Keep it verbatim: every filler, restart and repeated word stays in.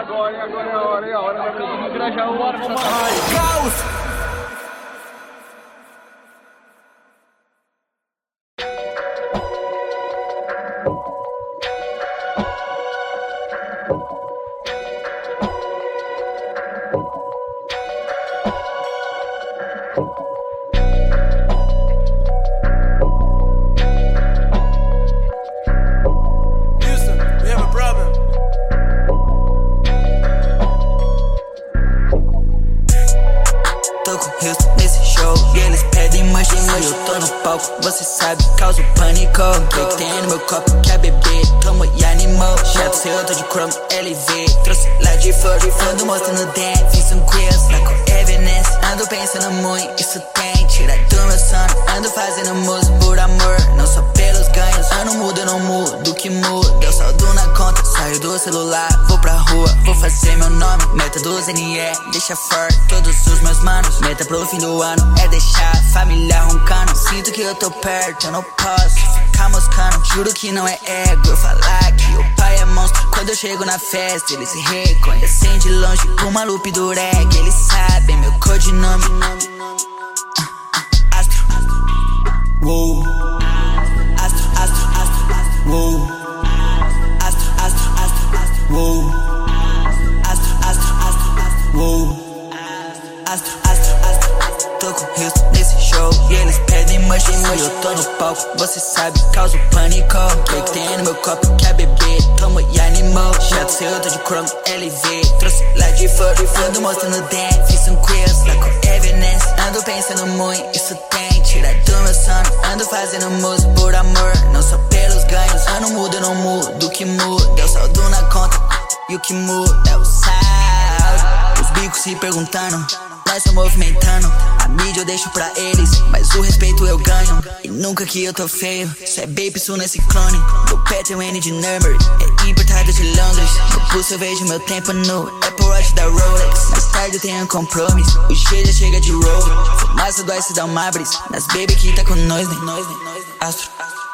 agora, e agora é a hora, é a hora da coisa do Grajaú, bora, vamos lá. Caos! Nesse show, e eles pedem mais dinheiro. Eu tô no palco, você sabe, causa pânico. O que tem no meu copo, quer beber, tomo e animou. Chato, seu eu tô de chrome, L V. Trouxe lá de fora, ando mostrando dente. Fiz um quiz, lá com evidência. Ando pensando muito, isso tem. Tira do meu sono, ando fazendo música por amor. Não só pelos ganhos, ano muda, eu não mudo. O que muda, eu saldo na conta. Saio do celular, vou pra rua, vou fazer meu nome. Meta dos N E, deixa forte todos os meus manos. Meta pro fim do ano é deixar a família roncando. Sinto que eu tô perto, eu não posso ficar moscando. Juro que não é ego eu falar que o pai é monstro. Quando eu chego na festa, eles se reconhecem de longe. O maluco do reggae, eles sabem meu codinome. Astro, uou. Astro, astro, astro, astro, uou. Astro, astro, astro, astro, uou. Astro, astro, astro, astro, uou. Astro, astro, astro, astro. Tô com rios nesse show e eles pedem mais dinheiro. Eu tô no palco, você sabe, causa pânico. O que tem no meu copo, quer beber, tomo e animou. Chato, seu eu tô de chrome, L V. Trouxe lá de fora, ando mostrando dente. Fiz um quiz, lá com evidência. Ando pensando muito, isso tem. Tira do meu sono, ando fazendo música por amor. Não só pelos ganhos, ano muda, eu não mudo. O que muda, eu saldo na conta. E o que muda é o saldo. Os bicos se perguntando, nós tô movimentando. A mídia eu deixo pra eles, mas o respeito eu ganho. E nunca que eu tô feio, cê é baby, isso nesse clone. Meu pé tem um N de Nuremberg, é importado de Londres. No pulso eu vejo meu tempo no Apple Watch da Rolex. Mais tarde eu tenho um compromisso, o G já chega de roll. Fumaça do Ice dá uma brisa, nas baby que tá com nós, né? Astro.